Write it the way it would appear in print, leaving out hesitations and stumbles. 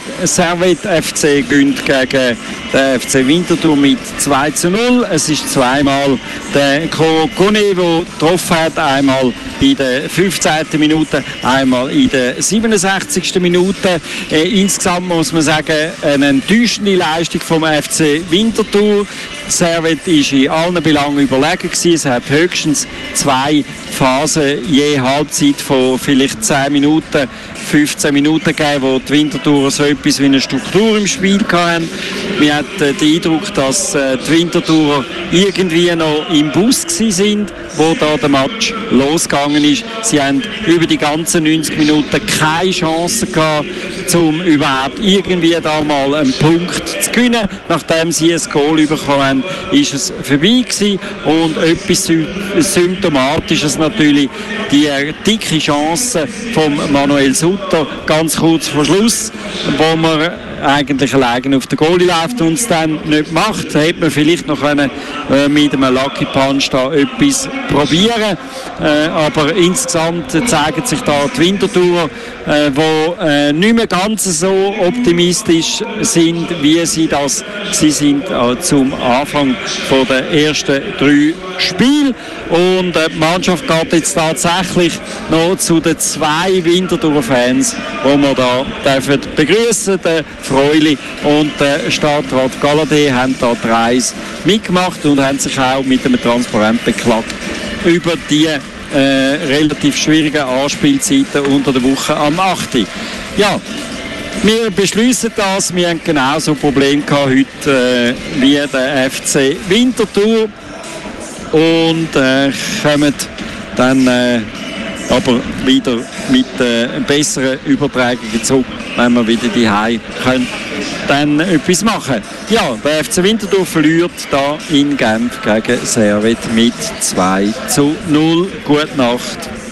Servette FC gewinnt gegen den FC Winterthur mit 2:0. Es ist zweimal der Kone, der getroffen hat, einmal in der 15. Minute, einmal in der 67. Minute. Insgesamt muss man sagen, eine enttäuschende Leistung vom FC Winterthur. Servette war in allen Belangen überlegen gewesen. Es hat höchstens 2 Phasen je Halbzeit von vielleicht 10 Minuten, 15 Minuten gegeben, wo die Winterthurer so etwas wie eine Struktur im Spiel hatten. Wir hatten den Eindruck, dass die Winterthurer irgendwie noch im Bus waren, wo da der Match losgegangen ist. Sie haben über die ganzen 90 Minuten keine Chance gehabt, um überhaupt irgendwie da mal einen Punkt zu gewinnen. Nachdem sie ein Goal bekommen haben, ist es vorbei gewesen. Und etwas Symptomatisches natürlich die dicke Chance von Manuel Sutter, ganz kurz vor Schluss, wo man eigentlich alleine auf den Goalie läuft und es dann nicht macht. Da hätte man vielleicht noch mit einem Lucky Punch da etwas probieren. Aber insgesamt zeigen sich da die Winterthurer, die nicht mehr ganz so optimistisch sind, wie sie das sind zum Anfang von der ersten 3 Spiele. Und die Mannschaft geht jetzt tatsächlich noch zu den 2 Winterthur-Fans, die wir da begrüßen dürfen. Der Freuli und der Stadtrat Galladay haben da die Reise mitgemacht und haben sich auch mit einem Transparent beklagt über die relativ schwierigen Anspielzeiten unter der Woche am 8. Ja, wir beschließen das. Wir haben genauso Probleme gehabt heute wie der FC Winterthur und kommen dann aber wieder mit besseren Übertragungen zurück, wenn wir wieder daheim können, dann etwas machen. Ja, der FC Winterthur verliert da in Genf gegen Servette mit 2:0. Gute Nacht.